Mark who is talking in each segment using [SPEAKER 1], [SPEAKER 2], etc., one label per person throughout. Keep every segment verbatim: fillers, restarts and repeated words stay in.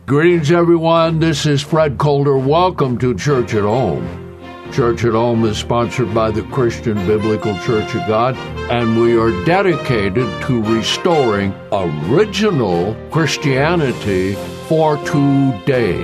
[SPEAKER 1] Greetings, everyone. This is Fred Calder. Welcome to Church at Home. Church at Home is sponsored by the Christian Biblical Church of God, and we are dedicated to restoring original Christianity for today.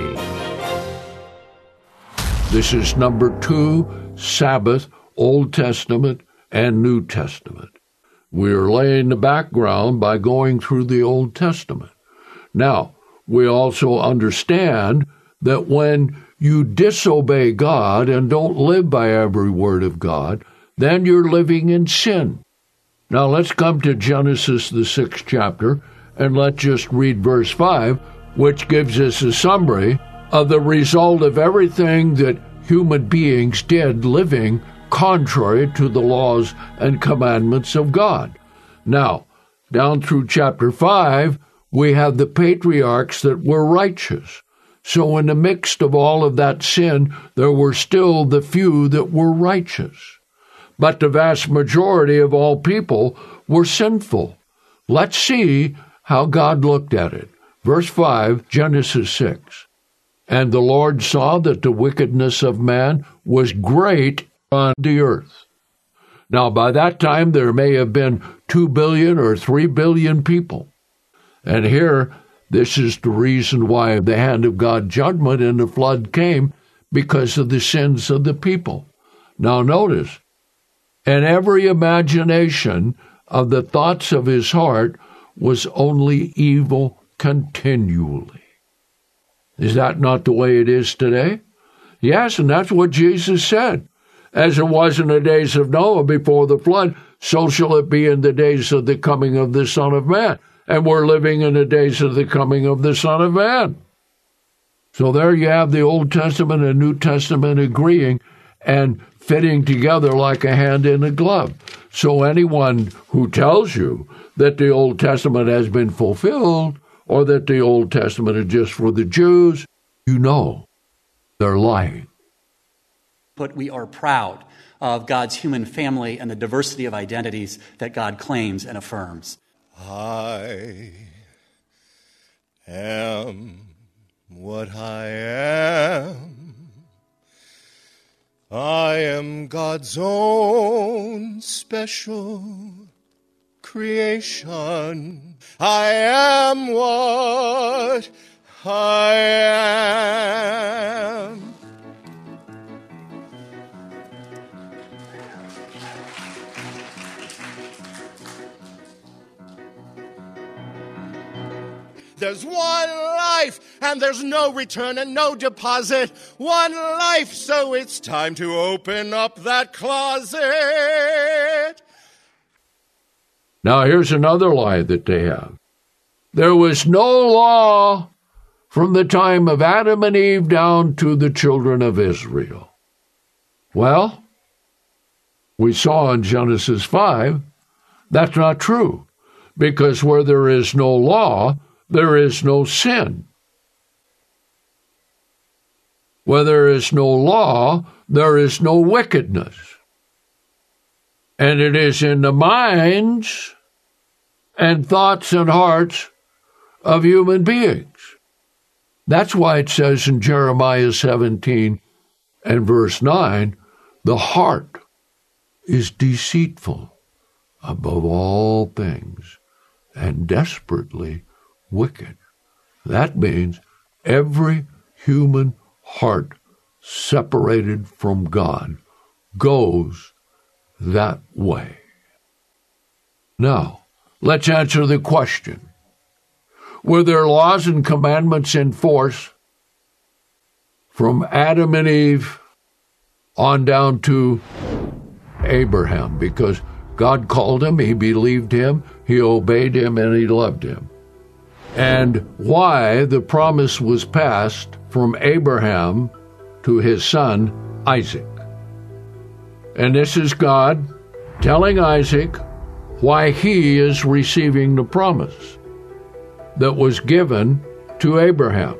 [SPEAKER 1] This is number two, Sabbath, Old Testament and New Testament. We are laying the background by going through the Old Testament. Now, we also understand that when you disobey God and don't live by every word of God, then you're living in sin. Now let's come to Genesis, the sixth chapter, and let's just read verse five, which gives us a summary of the result of everything that human beings did living contrary to the laws and commandments of God. Now, down through chapter five, we have the patriarchs that were righteous. So in the midst of all of that sin, there were still the few that were righteous. But the vast majority of all people were sinful. Let's see how God looked at it. Verse five, Genesis six. And the Lord saw that the wickedness of man was great on the earth. Now, by that time, there may have been two billion or three billion people. And here, this is the reason why the hand of God judgment in the flood came, because of the sins of the people. Now notice, and every imagination of the thoughts of his heart was only evil continually. Is that not the way it is today? Yes, and that's what Jesus said. As it was in the days of Noah before the flood, so shall it be in the days of the coming of the Son of Man. And we're living in the days of the coming of the Son of Man. So there you have the Old Testament and New Testament agreeing and fitting together like a hand in a glove. So anyone who tells you that the Old Testament has been fulfilled or that the Old Testament is just for the Jews, you know they're lying.
[SPEAKER 2] But we are proud of God's human family and the diversity of identities that God claims and affirms.
[SPEAKER 3] I am what I am. I am God's own special creation. I am what I am. There's one life, and there's no return and no deposit. One life, so it's time to open up that closet.
[SPEAKER 1] Now here's another lie that they have. There was no law from the time of Adam and Eve down to the children of Israel. Well, we saw in Genesis five, that's not true, because where there is no law, there is no sin. Where there is no law, there is no wickedness. And it is in the minds and thoughts and hearts of human beings. That's why it says in Jeremiah seventeen and verse nine, the heart is deceitful above all things and desperately wicked. That means every human heart separated from God goes that way. Now, let's answer the question. Were there laws and commandments in force from Adam and Eve on down to Abraham? Because God called him, he believed him, he obeyed him, and he loved him. And why the promise was passed from Abraham to his son Isaac. And this is God telling Isaac why he is receiving the promise that was given to Abraham.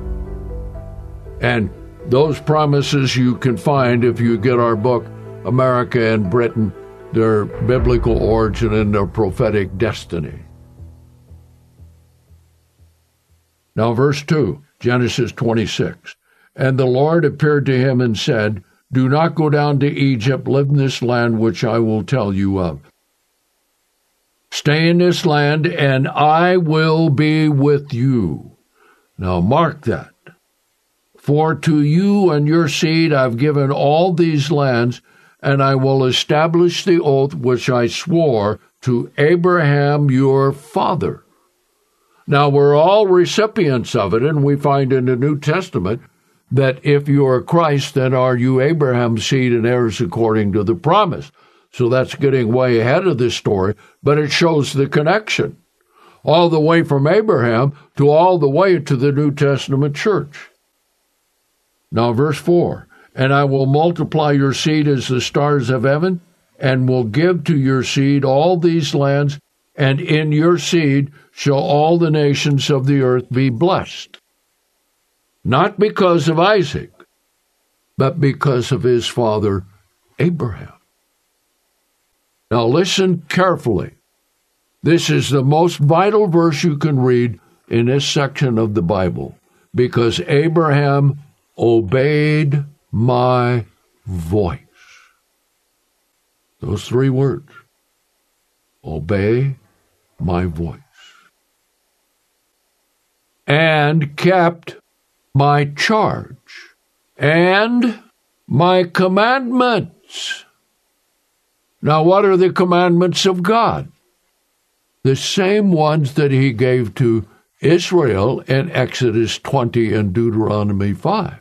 [SPEAKER 1] And those promises you can find if you get our book, America and Britain, their biblical origin and their prophetic destiny. Now, verse two, Genesis twenty-six. And the Lord appeared to him and said, do not go down to Egypt, live in this land which I will tell you of. Stay in this land, and I will be with you. Now mark that. For to you and your seed I've given all these lands, and I will establish the oath which I swore to Abraham your father. Now we're all recipients of it, and we find in the New Testament that if you are Christ, then are you Abraham's seed and heirs according to the promise. So that's getting way ahead of this story, but it shows the connection, all the way from Abraham to all the way to the New Testament church. Now, verse four, and I will multiply your seed as the stars of heaven, and will give to your seed all these lands, and in your seed shall all the nations of the earth be blessed. Not because of Isaac, but because of his father Abraham. Now listen carefully. This is the most vital verse you can read in this section of the Bible, because Abraham obeyed my voice. Those three words. Obey my voice. And kept my charge and my commandments. Now, what are the commandments of God? The same ones that he gave to Israel in Exodus twenty and Deuteronomy five.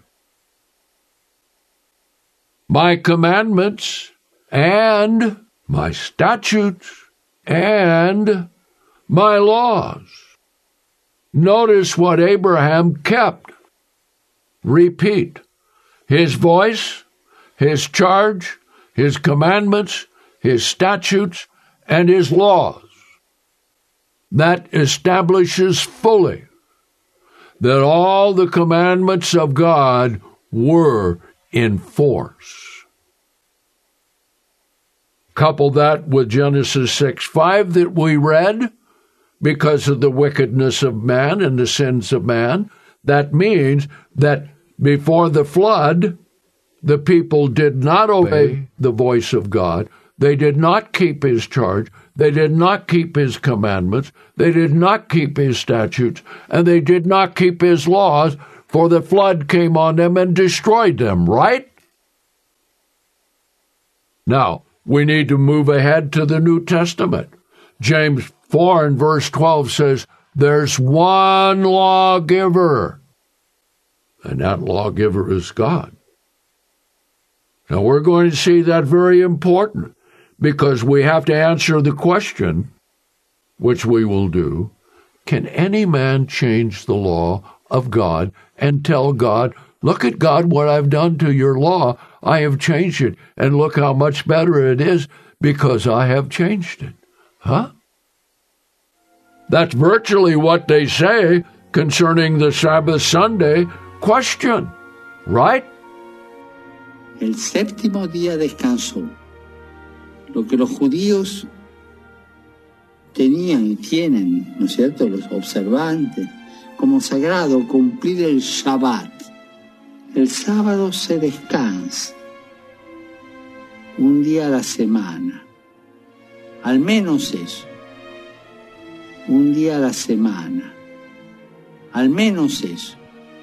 [SPEAKER 1] My commandments and my statutes and my laws. Notice what Abraham kept. Repeat. His voice, his charge, his commandments, his statutes, and his laws. That establishes fully that all the commandments of God were in force. Couple that with Genesis six five that we read, because of the wickedness of man and the sins of man. That means that before the flood, the people did not obey the voice of God. They did not keep his charge. They did not keep his commandments. They did not keep his statutes. And they did not keep his laws, for the flood came on them and destroyed them, right? Now, we need to move ahead to the New Testament. James four and verse twelve says, there's one lawgiver, and that lawgiver is God. Now, we're going to see that very important, because we have to answer the question, which we will do, can any man change the law of God and tell God, look at God, what I've done to your law, I have changed it, and look how much better it is because I have changed it. Huh? That's virtually what they say concerning the Sabbath Sunday question, right?
[SPEAKER 4] El séptimo día descansó. Lo que los judíos tenían y tienen, ¿no es cierto?, los observantes, como sagrado cumplir el Shabbat. El sábado se descansa, un día a la semana, al menos eso, un día a la semana, al menos eso,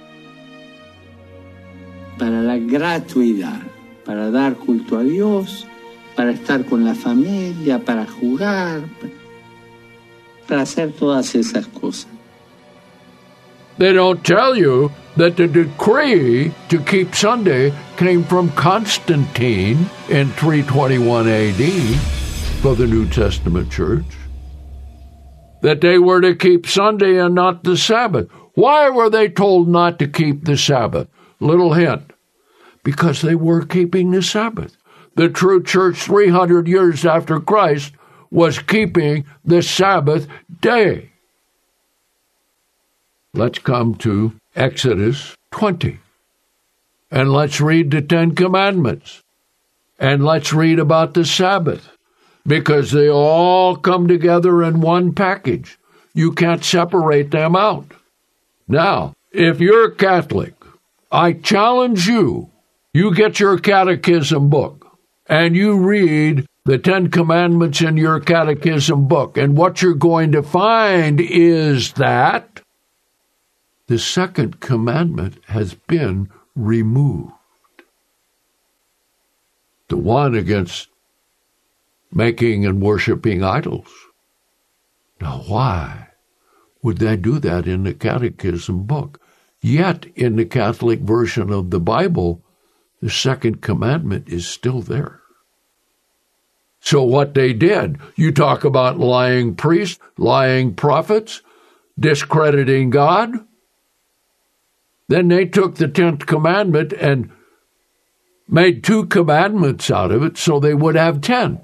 [SPEAKER 4] para la gratuidad, para dar culto a Dios, para estar con la familia, para jugar, para hacer todas esas cosas.
[SPEAKER 1] They don't tell you that the decree to keep Sunday came from Constantine in three twenty-one A D for the New Testament church. That they were to keep Sunday and not the Sabbath. Why were they told not to keep the Sabbath? Little hint. Because they were keeping the Sabbath. The true church three hundred years after Christ was keeping the Sabbath day. Let's come to Exodus twenty. And let's read the Ten Commandments. And let's read about the Sabbath. Because they all come together in one package. You can't separate them out. Now, if you're a Catholic, I challenge you, you get your catechism book, and you read the Ten Commandments in your catechism book, and what you're going to find is that the second commandment has been removed. The one against making and worshiping idols. Now, why would they do that in the catechism book? Yet, in the Catholic version of the Bible, the second commandment is still there. So what they did, you talk about lying priests, lying prophets, discrediting God. Then they took the tenth commandment and made two commandments out of it so they would have ten.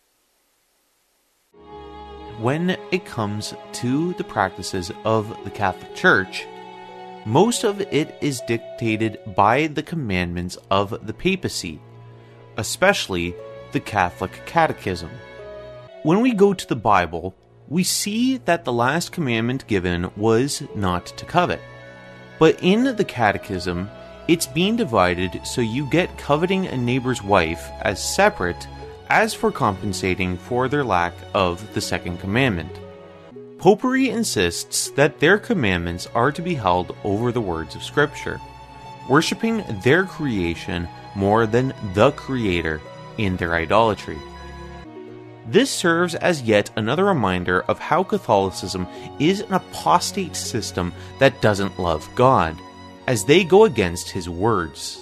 [SPEAKER 5] When it comes to the practices of the Catholic Church, most of it is dictated by the commandments of the papacy, especially the Catholic Catechism. When we go to the Bible, we see that the last commandment given was not to covet. But in the Catechism, it's being divided so you get coveting a neighbor's wife as separate as for compensating for their lack of the second commandment. Popery insists that their commandments are to be held over the words of Scripture, worshipping their creation more than the Creator in their idolatry. This serves as yet another reminder of how Catholicism is an apostate system that doesn't love God, as they go against His words.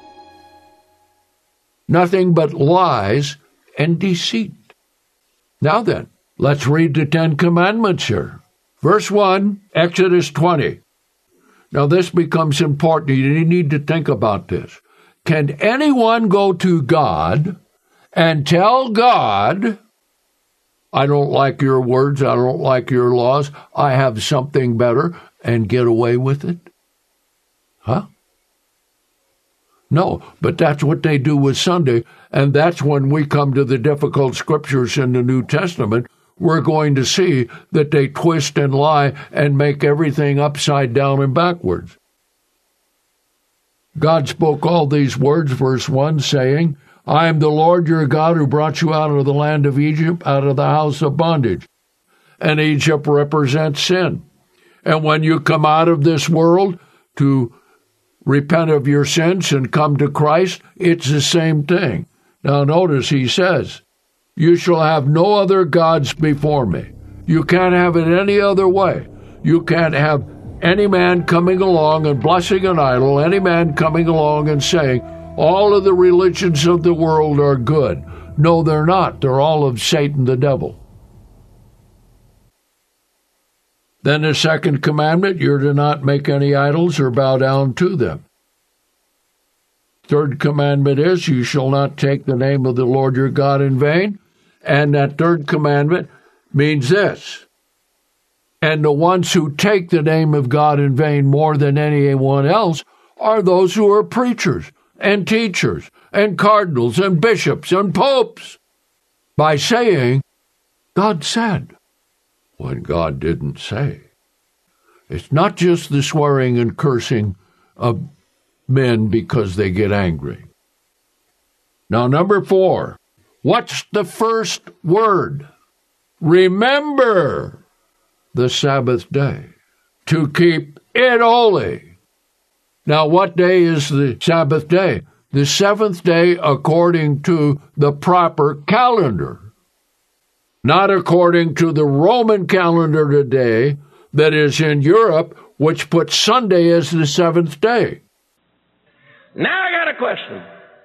[SPEAKER 1] Nothing but lies and deceit. Now then, let's read the Ten Commandments here. Verse one, Exodus twenty. Now this becomes important. You need to think about this. Can anyone go to God and tell God, I don't like your words, I don't like your laws, I have something better, and get away with it? Huh? No, but that's what they do with Sunday, and that's when we come to the difficult scriptures in the New Testament. We're going to see that they twist and lie and make everything upside down and backwards. God spoke all these words, verse one, saying, I am the Lord your God who brought you out of the land of Egypt, out of the house of bondage. And Egypt represents sin. And when you come out of this world to repent of your sins and come to Christ, it's the same thing. Now notice he says, you shall have no other gods before me. You can't have it any other way. You can't have any man coming along and blessing an idol, any man coming along and saying, all of the religions of the world are good. No, they're not. They're all of Satan the devil. Then the second commandment, you're to not make any idols or bow down to them. Third commandment is, you shall not take the name of the Lord your God in vain. And that third commandment means this. And the ones who take the name of God in vain more than anyone else are those who are preachers and teachers and cardinals and bishops and popes, by saying, God said, when God didn't say. It's not just the swearing and cursing of men because they get angry. Now, number four, what's the first word? Remember the Sabbath day, to keep it holy. Now, what day is the Sabbath day? The seventh day according to the proper calendar, not according to the Roman calendar today that is in Europe, which puts Sunday as the seventh day.
[SPEAKER 6] Now I got a question.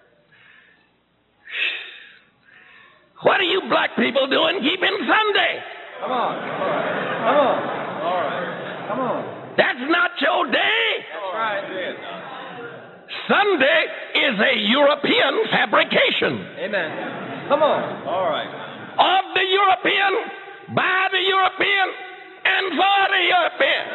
[SPEAKER 6] What are you black people doing keeping Sunday? Come on. All right. Come on. All right. Come on. That's not your day. That's right. Sunday is a European fabrication. Amen. Come on. All right. Of the European, by the European, and for the European.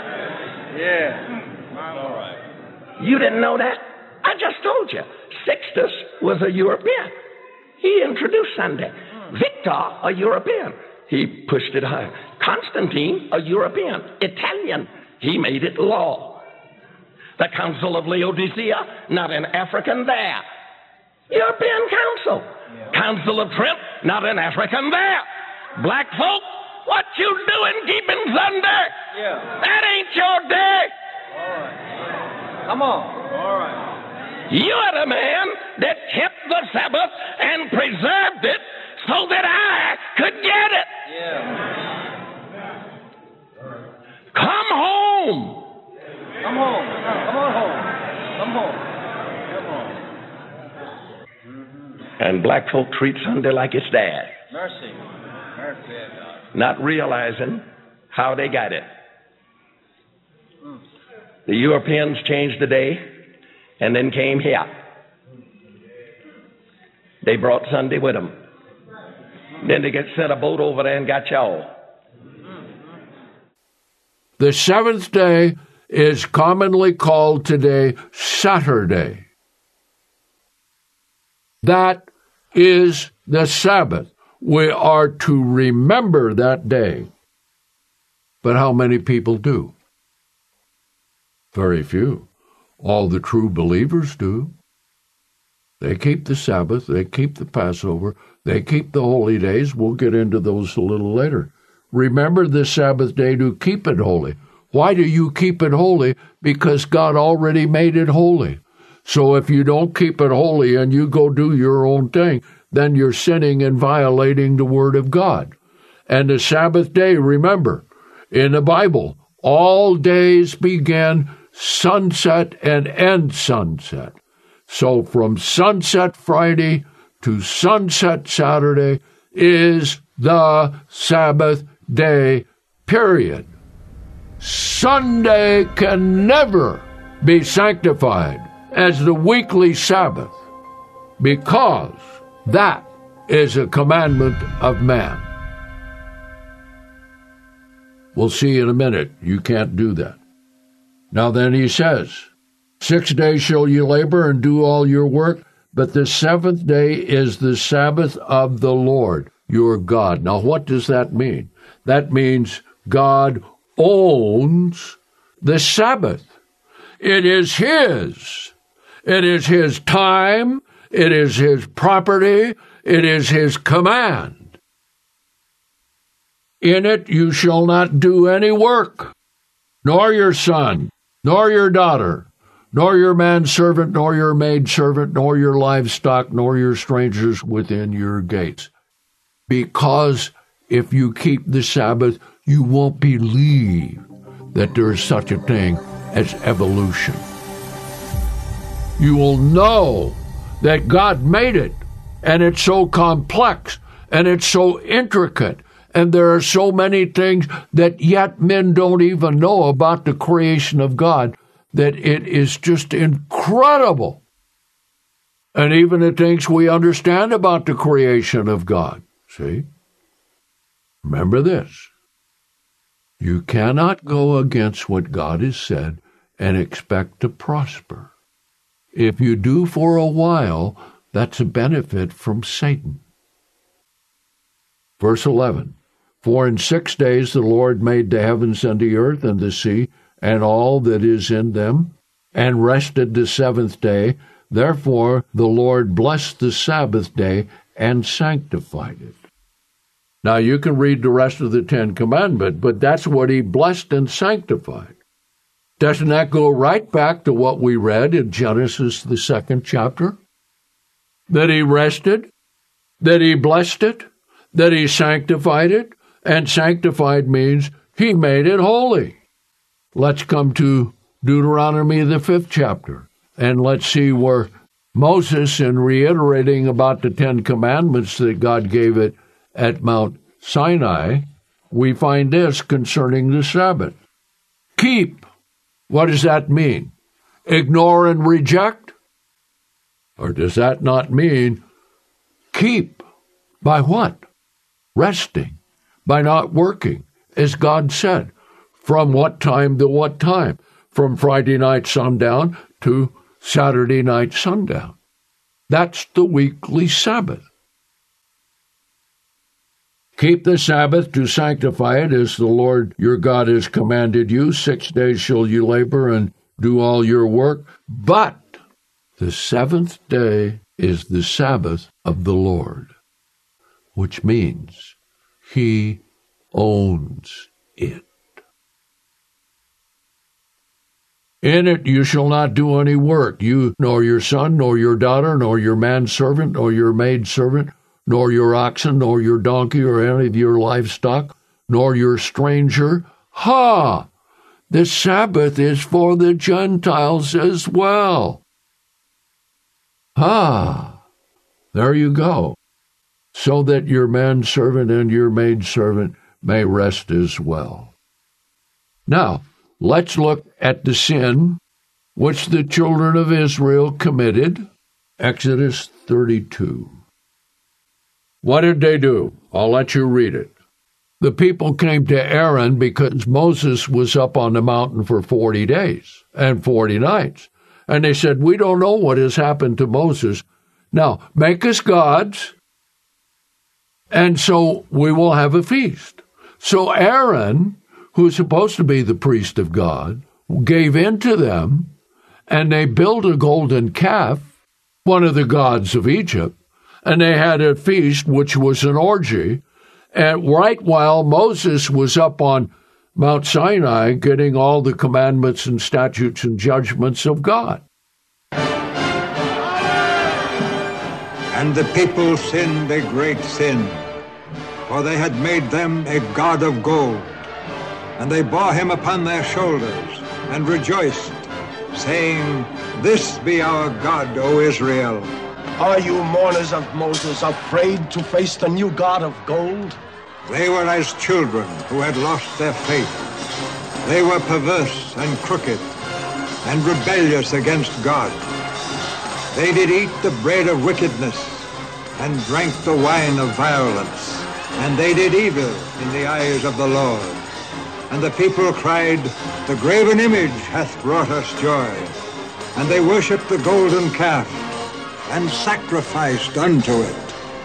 [SPEAKER 6] Yeah. All right. You didn't know that? I just told you. Sixtus was a European. He introduced Sunday. Victor, a European. He pushed it higher. Constantine, a European. Italian. He made it law. The Council of Laodicea, not an African there. European Council. Council of Trent, not an African there. Black folk, what you doing keeping Sunday? Yeah. That ain't your day. All right. Come on. All right. You are the man that kept the Sabbath and preserved it so that I could get it. Yeah. Come home. Come home. Come on home. Come home. And black folk treat Sunday like it's theirs. Mercy. Mercy. Not realizing how they got it. The Europeans changed the day and then came here. They brought Sunday with them. Then they get sent a boat over there and got y'all.
[SPEAKER 1] The seventh day is commonly called today Saturday. That is the Sabbath. We are to remember that day. But how many people do? Very few. All the true believers do. They keep the Sabbath, they keep the Passover, they keep the holy days. We'll get into those a little later. Remember the Sabbath day to keep it holy. Why do you keep it holy? Because God already made it holy. So if you don't keep it holy and you go do your own thing, then you're sinning and violating the Word of God. And the Sabbath day, remember, in the Bible, all days begin sunset and end sunset. So from sunset Friday to sunset Saturday is the Sabbath day, period. Sunday can never be sanctified as the weekly Sabbath, because that is a commandment of man. We'll see in a minute. You can't do that. Now then he says, six days shall you labor and do all your work, but the seventh day is the Sabbath of the Lord your God. Now what does that mean? That means God owns the Sabbath. It is His. It is His time, it is His property, it is His command. In it you shall not do any work, nor your son, nor your daughter, nor your manservant, nor your maidservant, nor your livestock, nor your strangers within your gates. Because if you keep the Sabbath, you won't believe that there is such a thing as evolution. You will know that God made it, and it's so complex, and it's so intricate, and there are so many things that yet men don't even know about the creation of God, that it is just incredible. And even the things we understand about the creation of God. See? Remember this. You cannot go against what God has said and expect to prosper. If you do for a while, that's a benefit from Satan. Verse eleven, for in six days the Lord made the heavens and the earth and the sea and all that is in them, and rested the seventh day. Therefore the Lord blessed the Sabbath day and sanctified it. Now you can read the rest of the Ten Commandments, but that's what He blessed and sanctified. Doesn't that go right back to what we read in Genesis, the second chapter? That He rested, that He blessed it, that He sanctified it, and sanctified means He made it holy. Let's come to Deuteronomy, the fifth chapter, and let's see where Moses, in reiterating about the Ten Commandments that God gave it at Mount Sinai, we find this concerning the Sabbath. Keep. What does that mean? Ignore and reject? Or does that not mean keep? By what? Resting. By not working, as God said. From what time to what time? From Friday night sundown to Saturday night sundown. That's the weekly Sabbath. Keep the Sabbath to sanctify it, as the Lord your God has commanded you. Six days shall you labor and do all your work, but the seventh day is the Sabbath of the Lord, which means he owns it. In it you shall not do any work, you nor your son, nor your daughter, nor your manservant, nor your maidservant, nor your oxen, nor your donkey, or any of your livestock, nor your stranger. Ha! The Sabbath is for the Gentiles as well. Ha! There you go. So that your manservant and your maidservant may rest as well. Now, let's look at the sin which the children of Israel committed. Exodus thirty-two. What did they do? I'll let you read it. The people came to Aaron because Moses was up on the mountain for forty days and forty nights. And they said, we don't know what has happened to Moses. Now, make us gods, and so we will have a feast. So Aaron, who's supposed to be the priest of God, gave in to them, and they built a golden calf, one of the gods of Egypt, and they had a feast, which was an orgy. And right while Moses was up on Mount Sinai getting all the commandments and statutes and judgments of God.
[SPEAKER 7] And the people sinned a great sin, for they had made them a god of gold. And they bore him upon their shoulders, and rejoiced, saying, This be our God, O Israel.
[SPEAKER 8] Are you mourners of Moses afraid to face the new God of gold?
[SPEAKER 7] They were as children who had lost their faith. They were perverse and crooked, and rebellious against God. They did eat the bread of wickedness, and drank the wine of violence. And they did evil in the eyes of the Lord. And the people cried, The graven image hath brought us joy. And they worshipped the golden calf, and sacrificed unto it.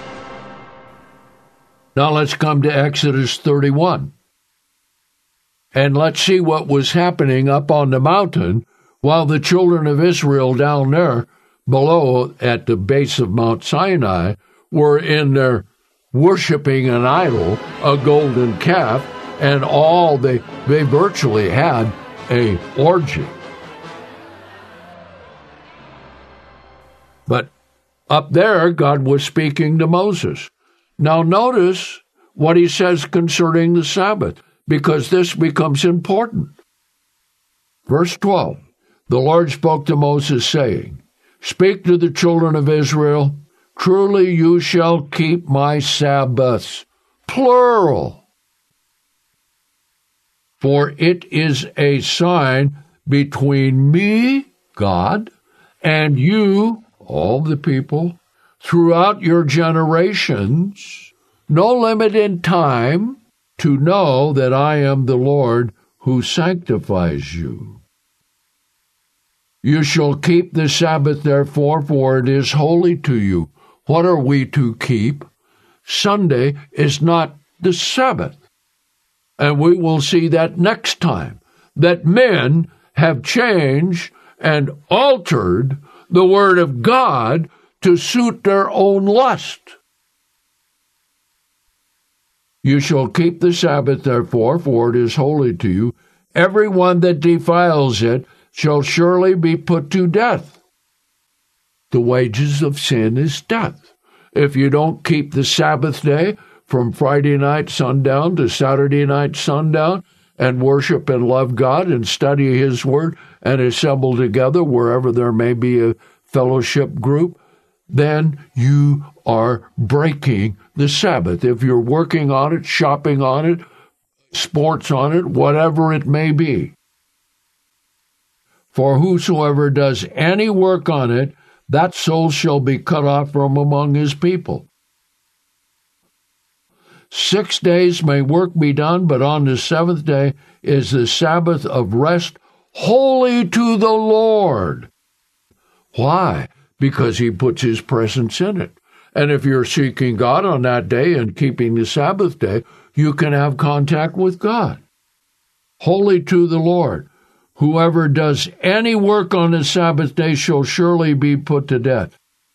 [SPEAKER 1] Now let's come to Exodus thirty-one. And let's see what was happening up on the mountain while the children of Israel down there below at the base of Mount Sinai were in there worshiping an idol, a golden calf, and all they, they virtually had a orgy. But up there, God was speaking to Moses. Now notice what he says concerning the Sabbath, because this becomes important. Verse twelve, the Lord spoke to Moses, saying, Speak to the children of Israel, truly you shall keep my Sabbaths, plural. For it is a sign between me, God, and you, all the people, throughout your generations, no limit in time, to know that I am the Lord who sanctifies you. You shall keep the Sabbath, therefore, for it is holy to you. What are we to keep? Sunday is not the Sabbath. And we will see that next time, that men have changed and altered the Word of God to suit their own lust. You shall keep the Sabbath, therefore, for it is holy to you. Every one that defiles it shall surely be put to death. The wages of sin is death. If you don't keep the Sabbath day from Friday night sundown to Saturday night sundown and worship and love God and study His Word and assemble together wherever there may be a fellowship group, then you are breaking the Sabbath. If you're working on it, shopping on it, sports on it, whatever it may be. For whosoever does any work on it, that soul shall be cut off from among his people. Six days may work be done, but on the seventh day is the Sabbath of rest, holy to the Lord. Why? Because He puts His presence in it. And if you're seeking God on that day and keeping the Sabbath day, you can have contact with God. Holy to the Lord. Whoever does any work on the Sabbath day shall surely be put to death.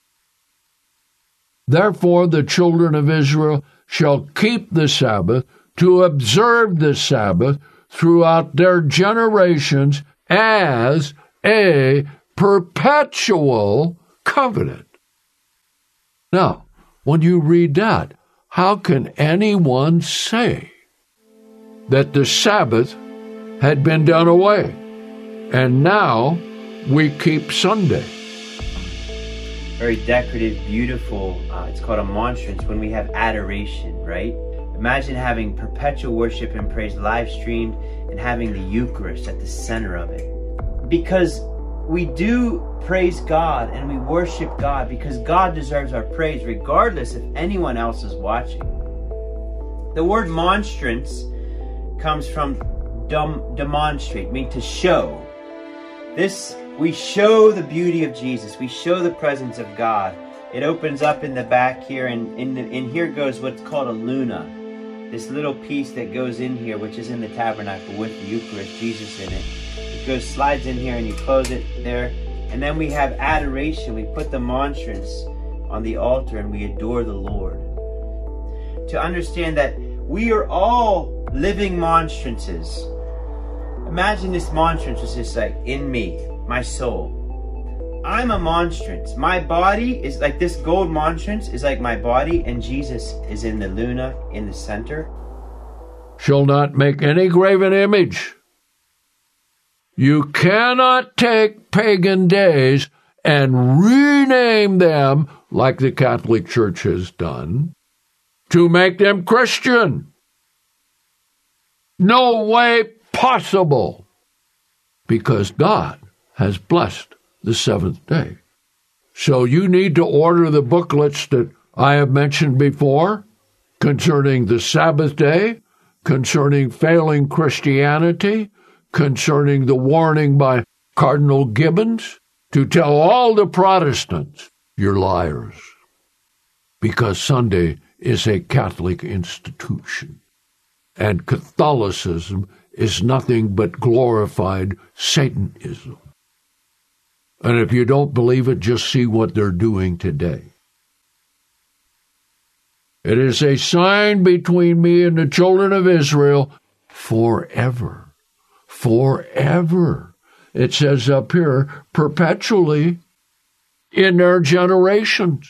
[SPEAKER 1] Therefore the children of Israel shall keep the Sabbath, to observe the Sabbath throughout their generations as a perpetual covenant. Now, when you read that, how can anyone say that the Sabbath had been done away, and now we keep Sunday?
[SPEAKER 9] Very decorative, beautiful. Uh, it's called a monstrance when we have adoration, right? Imagine having perpetual worship and praise live streamed and having the Eucharist at the center of it. Because we do praise God and we worship God because God deserves our praise regardless if anyone else is watching. The word monstrance comes from dom- demonstrate, meaning to show. This, we show the beauty of Jesus. We show the presence of God. It opens up in the back here, and in, the, in here goes what's called a luna. This little piece that goes in here, which is in the tabernacle with the Eucharist, Jesus in it. It goes, slides in here, and you close it there. And then we have adoration. We put the monstrance on the altar, and we adore the Lord. To understand that we are all living monstrances. Imagine this monstrance was just like in me, my soul. I'm a monstrance. My body is like this gold monstrance is like my body, and Jesus is in the luna in the center.
[SPEAKER 1] Shall not make any graven image. You cannot take pagan days and rename them like the Catholic Church has done to make them Christian. No way possible, because God has blessed the seventh day. So you need to order the booklets that I have mentioned before concerning the Sabbath day, concerning failing Christianity, concerning the warning by Cardinal Gibbons to tell all the Protestants, you're liars, because Sunday is a Catholic institution, and Catholicism is nothing but glorified Satanism. And if you don't believe it, just see what they're doing today. It is a sign between me and the children of Israel forever. Forever. It says up here, perpetually in their generations.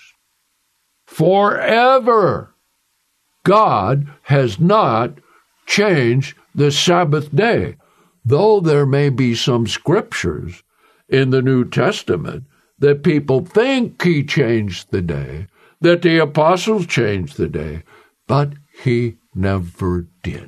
[SPEAKER 1] Forever. God has not changed the Sabbath day, though there may be some scriptures in the New Testament that people think he changed the day, that the apostles changed the day, but he never did.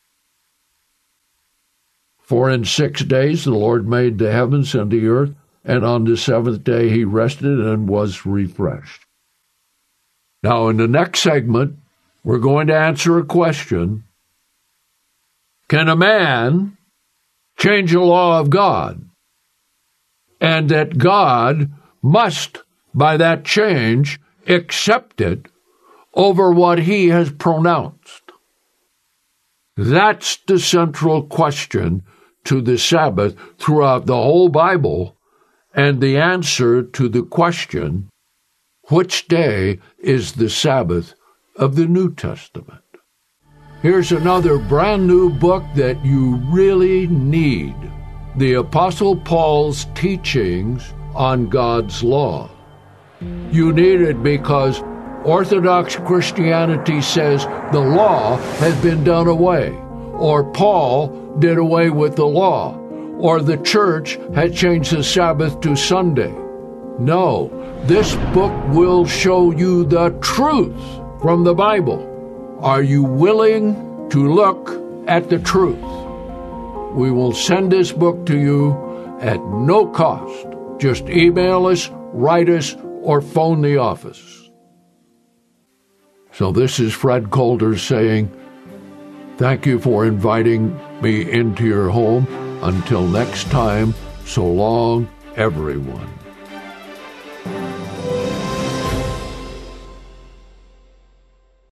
[SPEAKER 1] For in six days the Lord made the heavens and the earth, and on the seventh day he rested and was refreshed. Now in the next segment, we're going to answer a question. Can a man change the law of God? And that God must, by that change, accept it over what he has pronounced. That's the central question to the Sabbath throughout the whole Bible, and the answer to the question, which day is the Sabbath of the New Testament? Here's another brand new book that you really need. The Apostle Paul's teachings on God's law. You need it because Orthodox Christianity says the law has been done away, or Paul did away with the law, or the church had changed the Sabbath to Sunday. No, this book will show you the truth from the Bible. Are you willing to look at the truth? We will send this book to you at no cost. Just email us, write us, or phone the office. So this is Fred Calder saying, thank you for inviting me into your home. Until next time, so long, everyone.